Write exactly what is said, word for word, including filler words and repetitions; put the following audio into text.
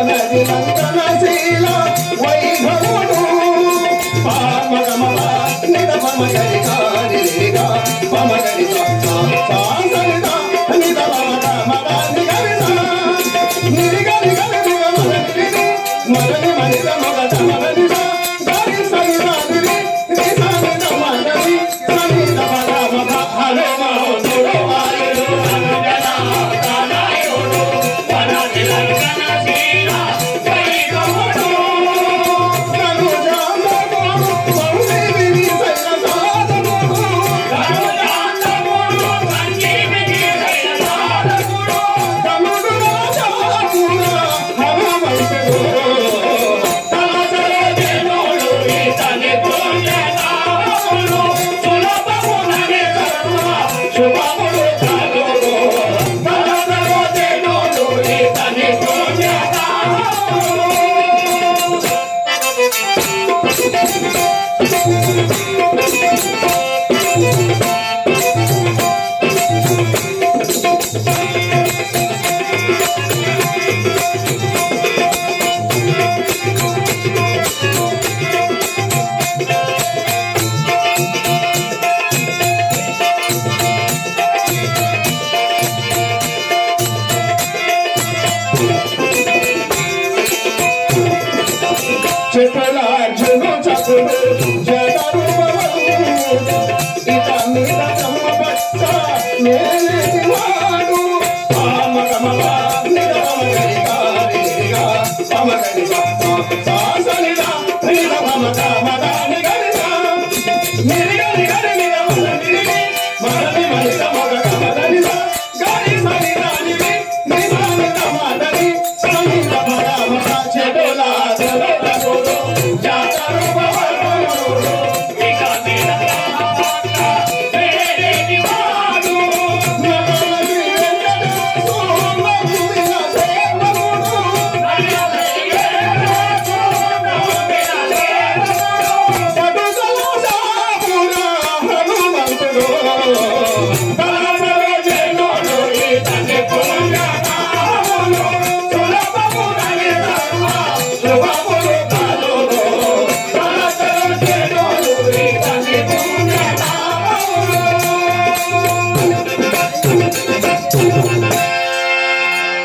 నది నందనశీల వైభవుడు పామగమ నిద మమ గరి గారి గా మమ గరి గా సాసరిద నిద మమ మమ ని గరి సా నిరి గరి గరి నిద మమ నిరి మదని మనిద మమ మమ నిద గరి సరి ని ని సా నిద మమ గరి సని ద మమ మమ హలో మహో నోడో ఆయుడు అనగనా కానాయుడు వనది నందనశీల వైభవుడు నను జాంబము సంజీవిని శైలసాధముడు నను జాంబము సంజీవిని శైలసాధముడు తముడు రాజాపుర హనుమంతుడు తలచలో జనుడు ఇతని పుణ్యనామములు సులభమునని కరుణ శుభములు కలుగు తలచలో జనుడు ఇతని పుణ్యనామములు చెప్పులార్జును చప్పుడు జగరూపము ఇత మీద కమ్మ పట్ట నేనేటి వాడు పామకమవ నిరమగరి గారి గా పమగరి సాసనిదా